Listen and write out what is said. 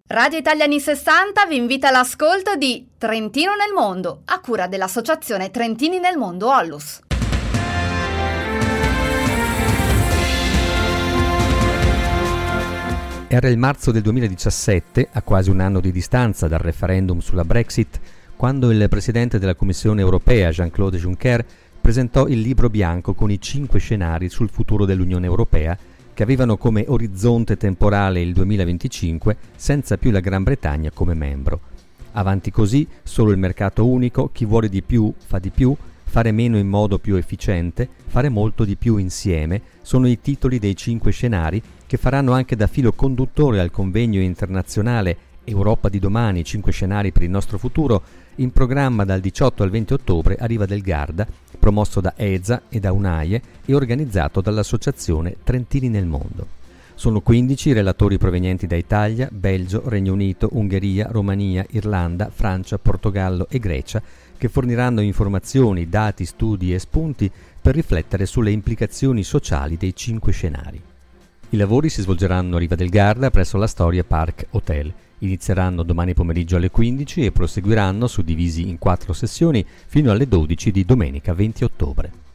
Radio Italia anni 60 vi invita all'ascolto di Trentino nel mondo, a cura dell'associazione Trentini nel mondo Ollus. Era il marzo del 2017, a quasi un anno di distanza dal referendum sulla Brexit, quando il presidente della Commissione europea, Jean-Claude Juncker, presentò il libro bianco con i 5 scenari sul futuro dell'Unione Europea, che avevano come orizzonte temporale il 2025 senza più la Gran Bretagna come membro. Avanti così, solo il mercato unico, chi vuole di più fa di più, fare meno in modo più efficiente, fare molto di più insieme, sono i titoli dei 5 scenari che faranno anche da filo conduttore al convegno internazionale Europa di domani, 5 scenari per il nostro futuro, in programma dal 18 al 20 ottobre a Riva del Garda, promosso da ESA e da UNAIE e organizzato dall'associazione Trentini nel mondo. Sono 15 relatori provenienti da Italia, Belgio, Regno Unito, Ungheria, Romania, Irlanda, Francia, Portogallo e Grecia, che forniranno informazioni, dati, studi e spunti per riflettere sulle implicazioni sociali dei 5 scenari. I lavori si svolgeranno a Riva del Garda presso la Storia Park Hotel. Inizieranno domani pomeriggio alle 15 e proseguiranno, suddivisi in 4 sessioni, fino alle 12 di domenica 20 ottobre.